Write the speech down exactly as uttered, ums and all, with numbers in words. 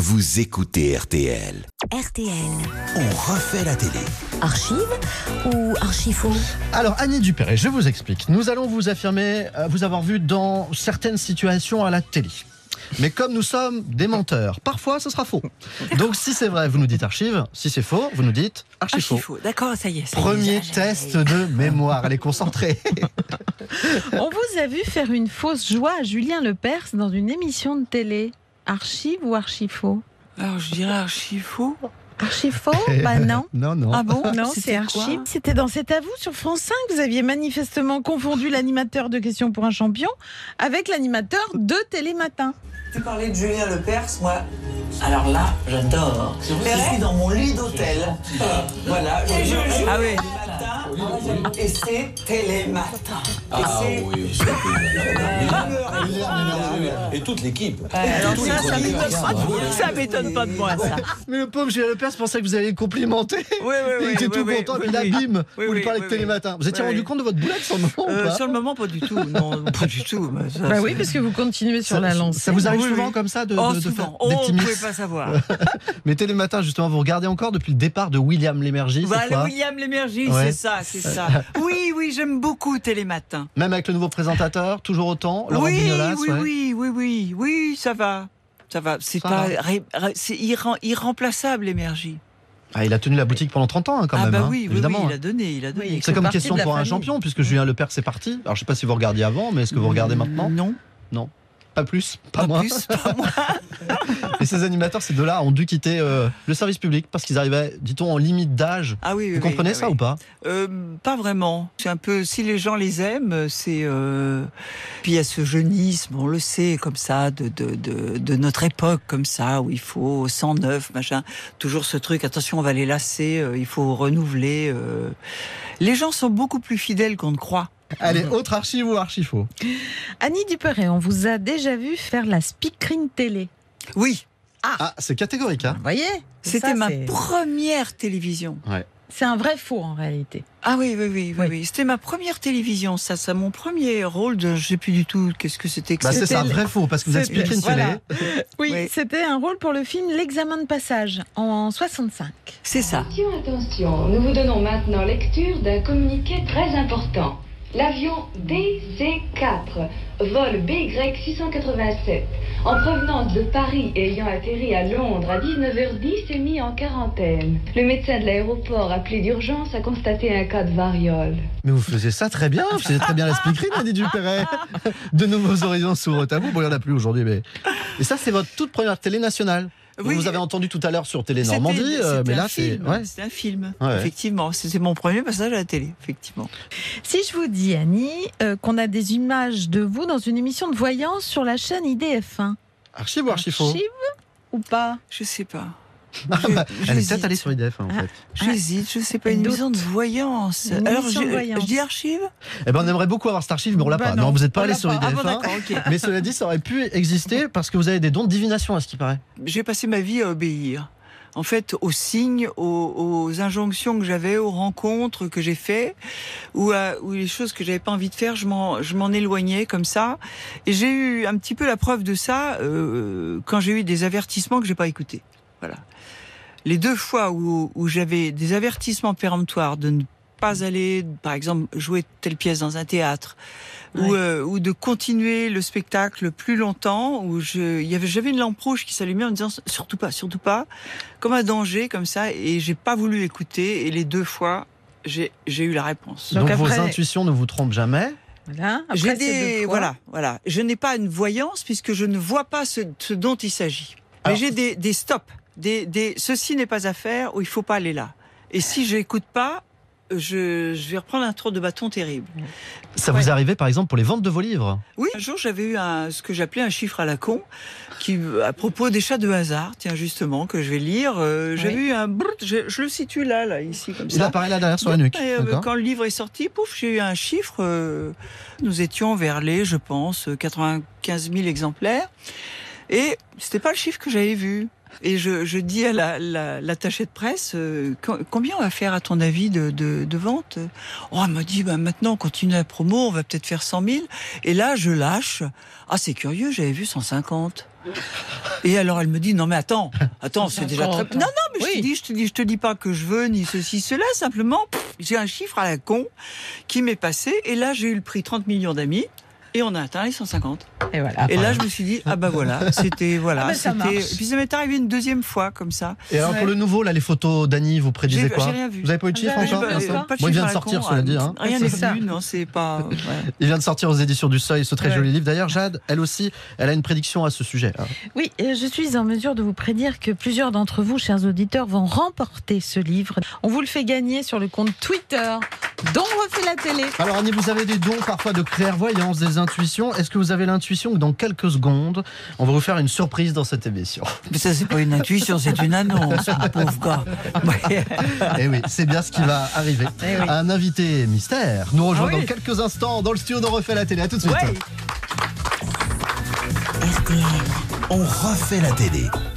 vous écoutez R T L. R T L. On refait la télé. Archive ou archifaux? Alors Annie Dupéret, je vous explique. Nous allons vous affirmer euh, vous avoir vu dans certaines situations à la télé. Mais comme nous sommes des menteurs, parfois ce sera faux. Donc si c'est vrai, vous nous dites archive. Si c'est faux, vous nous dites archifaux. Archifaux, d'accord, ça y est. Ça Premier y est, ça, test ça y est. de mémoire. Elle est concentrée. On vous a vu faire une fausse joie à Julien Lepers dans une émission de télé. Archive ou archifaux? Alors je dirais archifaux. Archifaux? Bah non. Non, non. Ah bon? Non, C'était c'est quoi? archive. C'était dans C'est à vous sur France cinq. Vous aviez manifestement confondu l'animateur de Questions pour un champion avec l'animateur de Télématin. Tu parlais de Julien Lepers, moi. Alors là, j'adore. Je suis dans mon lit d'hôtel. Voilà, je joue Ah oui. Télématin et c'est Télématin. Ah et c'est... oui, et toute l'équipe. Alors Tous ça, les ça chroniqueurs m'étonne sont pas, brûlés. ça m'étonne pas de moi, ça. Mais le pauvre Julien Lepers pensait que vous alliez le complimenter. Oui, oui, oui. Il était oui, tout oui, content. oui, Et puis là, oui. bim, Oui, vous lui oui, parlez oui, de Télématin. Vous étiez oui. rendu compte de votre boulette sur le moment ou Euh, pas? sur le moment, pas du tout. Non, pas du tout. Mais ça, Bah c'est- oui, parce que vous continuez sur Ça, la lancée. ça vous arrive Oui, souvent oui. comme ça de, Oh, de- de souvent. faire Oh, des on petits ne mix? pouvait pas savoir. Mais Télématin, justement, vous regardez encore depuis le départ de William Lémergie, Bah, cette le fois. William Lémergie, Ouais. c'est ça, c'est ça. Oui, oui, j'aime beaucoup Télématin. Même avec le nouveau présentateur, toujours autant, Laurent Oui, Bignolas, oui, ouais. oui, oui, oui, oui, ça va. Ça va. C'est Ça pas, va. ré- ré- c'est irrem- irremplaçable, Lémergie. Ah, il a tenu la boutique pendant trente ans, hein, quand ah même. bah hein, oui, oui, évidemment. oui, il hein. a donné, il a donné. Oui, C'est comme partie question de la pour un famille. champion, puisque Julien Lepers est parti. Alors, je sais pas si vous regardiez avant, mais est-ce que vous regardez maintenant? Non, Pas plus, pas, pas moins. plus, pas moins. Et ces animateurs, ces deux-là, ont dû quitter euh, le service public parce qu'ils arrivaient, dit-on, en limite d'âge. Ah oui, oui, Vous oui, comprenez oui, ça oui. ou pas? Euh, Pas vraiment. C'est un peu, si les gens les aiment, c'est. Euh... Puis il y a ce jeunisme, on le sait, comme ça, de, de, de, de notre époque, comme ça, où il faut cent neuf, machin. Toujours ce truc, attention, on va les lasser, euh, il faut renouveler. Euh... Les gens sont beaucoup plus fidèles qu'on ne croit. Allez, autre archive ou archifaux? Annie Dupéret, on vous a déjà vu faire la speakerine télé. Oui, Ah, c'est catégorique, hein? Vous voyez? c'était Ça, ma c'est- première télévision. C'est un vrai faux en réalité. Ah oui, oui, oui, oui, Oui. oui. C'était ma première télévision, ça, ça, mon premier rôle de, je sais plus du tout, qu'est-ce que c'était que Bah, ça. c'est ça, le- vrai faux, parce que vous êtes C'était- speakerine voilà. télé. Oui, Oui. c'était un rôle pour le film L'examen de passage en soixante-cinq. C'est ça. Attention, attention, nous vous donnons maintenant lecture d'un communiqué très important. L'avion D C quatre, vol B Y six cent quatre-vingt-sept, en provenance de Paris et ayant atterri à Londres à dix-neuf heures dix, est mis en quarantaine. Le médecin de l'aéroport appelé d'urgence a constaté un cas de variole. Mais vous faisiez ça très bien, vous faisiez très bien la speakerine, Annie Dupéret. De nouveaux horizons s'ouvrent à vous. Bon, il n'y en a plus aujourd'hui, mais. Et ça, c'est votre toute première télé nationale. Donc, Oui. vous avez entendu tout à l'heure sur Télé C'était- Normandie, euh, c'était mais un là, c'est. film, Ouais. C'était un film, Ouais. effectivement. C'était mon premier passage à la télé, effectivement. Si je vous dis, Annie, euh, qu'on a des images de vous dans une émission de voyance sur la chaîne I D F un. Archive ou archifaux? Archive ou pas? Je sais pas. Ah, Je- bah, Elle est j'hésite. peut-être allée sur I D F, hein, en Ah. fait. J'hésite, je sais pas, Elle une doute. émission de voyance. Une Alors, émission je, de voyance. je dis archive. Eh ben, on aimerait beaucoup avoir cette archive, mais on l'a Bah pas. non, Non, vous n'êtes pas on allé l'a sur pas. I D F Ah bon, un. d'accord, ok. Mais cela dit, ça aurait pu exister parce que vous avez des dons de divination, à ce qui paraît. J'ai passé ma vie à obéir. En fait, aux signes, aux, aux injonctions que j'avais, aux rencontres que j'ai fait, ou, à, ou les choses que j'avais pas envie de faire, je m'en, je m'en éloignais comme ça. Et j'ai eu un petit peu la preuve de ça euh, quand j'ai eu des avertissements que j'ai pas écoutés. Voilà. Les deux fois où, où j'avais des avertissements péremptoires de ne pas aller, par exemple, jouer telle pièce dans un théâtre, ou, Ouais. euh, ou de continuer le spectacle plus longtemps, où je, il y avait, j'avais une lampe rouge qui s'allumait en me disant surtout pas, surtout pas, comme un danger, comme ça, et j'ai pas voulu écouter, et les deux fois, j'ai, j'ai eu la réponse. Donc Donc, vos après- intuitions ne vous trompent jamais. Voilà. Après J'ai ces des, deux fois, voilà, voilà. Je n'ai pas une voyance puisque je ne vois pas ce, ce dont il s'agit. Mais Alors- j'ai des, des stops, des, des, ceci n'est pas à faire, ou il faut pas aller là. Et si je n'écoute pas, je, je vais reprendre un tour de bâton terrible. Ça Ouais. vous arrivait, par exemple, pour les ventes de vos livres? Oui, un jour j'avais eu un, ce que j'appelais un chiffre à la con, qui, à propos des chats de hasard, tiens justement, que je vais lire. Euh, j'avais Oui. eu un brrrt, je, je le situe là, là, ici, comme Il ça. apparaît là derrière sur la nuque. Et, euh, D'accord. quand le livre est sorti, pouf, j'ai eu un chiffre. euh, nous étions vers les, je pense, quatre-vingt-quinze mille exemplaires. Et c'était pas le chiffre que j'avais vu. Et je, je dis à la, la, l'attachée de presse, euh, co- combien on va faire à ton avis de, de, de ventes? Oh, elle m'a dit, bah, maintenant on continue la promo, on va peut-être faire cent mille. Et là, je lâche. Ah, c'est curieux, j'avais vu cent cinquante. Et alors elle me dit non mais attends, attends c'est déjà très... Non non mais je Oui. te dis, je te dis, je te dis pas que je veux ni ceci cela, simplement pff, j'ai un chiffre à la con qui m'est passé et là j'ai eu le prix trente millions d'amis et on a atteint les cent cinquante. Et voilà. Et là je me suis dit ah bah voilà, c'était voilà, Ah bah, ça c'était marche. et puis ça m'est arrivé une deuxième fois comme ça. Et alors pour le nouveau, là, les photos d'Annie, vous prédisez J'ai- quoi? j'ai rien vu. Vous avez pas eu de chiffre Vous avez encore? pas- pour l'instant pas de Bon, il vient chiffre de à la sortir, con, cela dit. ah, Hein. Rien C'est n'est ça. vu, non c'est pas. Ouais. Il vient de sortir aux éditions du Seuil, ce très Ouais. joli livre. D'ailleurs, Jade, elle aussi, elle a une prédiction à ce sujet. hein. Oui, et je suis en mesure de vous prédire que plusieurs d'entre vous, chers auditeurs, vont remporter ce livre. On vous le fait gagner sur le compte Twitter dont refait la télé. Alors Annie, vous avez des dons parfois de clairvoyance, des intuitions. Est-ce que vous avez l'intuition que dans quelques secondes, on va vous faire une surprise dans cette émission? Mais ça c'est pas une intuition, c'est une annonce, mon pauvre gars. Ouais. Eh oui, c'est bien ce qui va arriver. Eh oui. Un invité mystère nous rejoint Ah oui. dans quelques instants dans le studio de Refait la télé. À tout de suite. Ouais. R T L. On refait la télé.